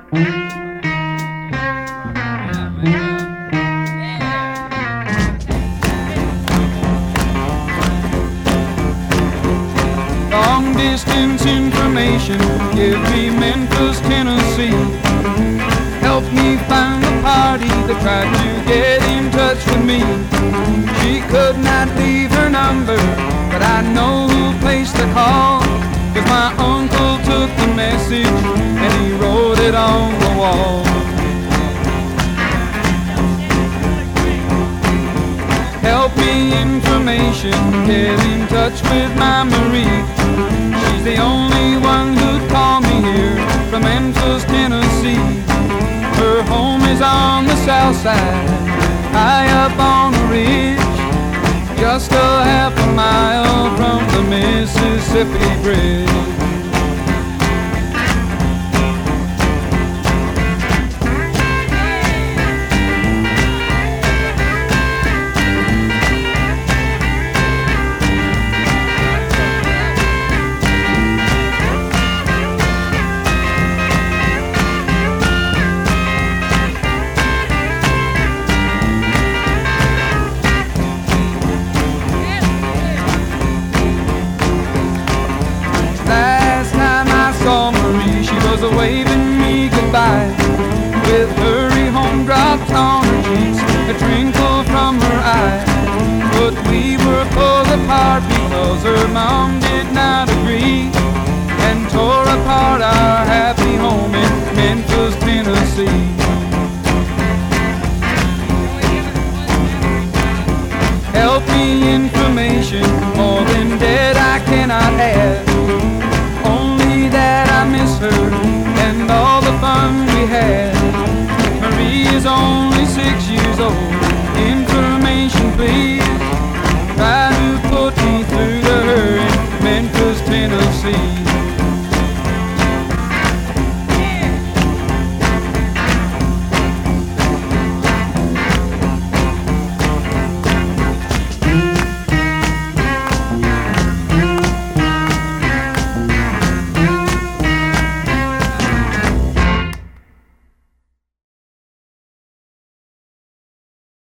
Long distance information, give me Memphis, Tennessee. Help me find the party that tried to get in touch with me. She could not leave her number, but I know who placed the call, 'cause my uncle took the message and he wrote it on the wall. Help me information, get in touch with my Marie. She's the only one who'd call me here from Memphis, Tennessee. Her home is on the south side, high up on the ridge, just a half a mile from the Mississippi Bridge. Waving me goodbye, with hurry home drops on her cheeks, a twinkle from her eye. But we were pulled apart because her mom did not agree, and tore apart our happy home in Memphis, Tennessee. Help me information, more than dead I cannot add. Only that I miss her and all the fun we had. Marie is only 6 years old. Information please.